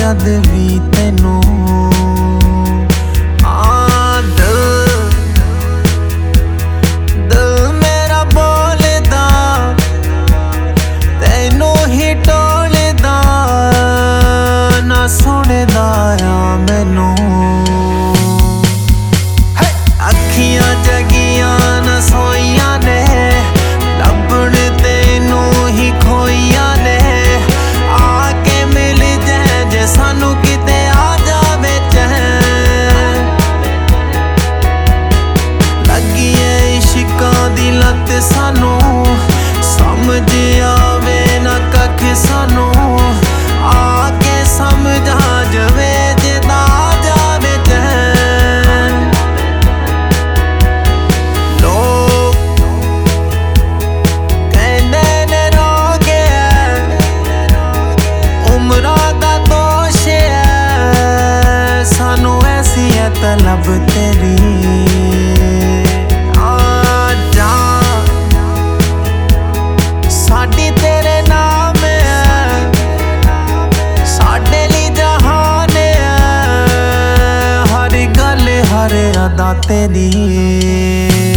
जद भी तेनू दिल मेरा बोलदा तेनू ही टोलदा ना सुनदा आ मैनू अखियां जगियां न सोइयां ने लभण तेनू ही खोइयां ने आके मिल जाए जे सानू किते आ जावे चैन लगी है इश्कां दी लत सानू समझ आवे ना कख सानू आके समझा जावे जे ना जावे चैन तलब तेरी आ साडी तेरे नाम है साडे ली जहान है हर गल हर अदा तेरी।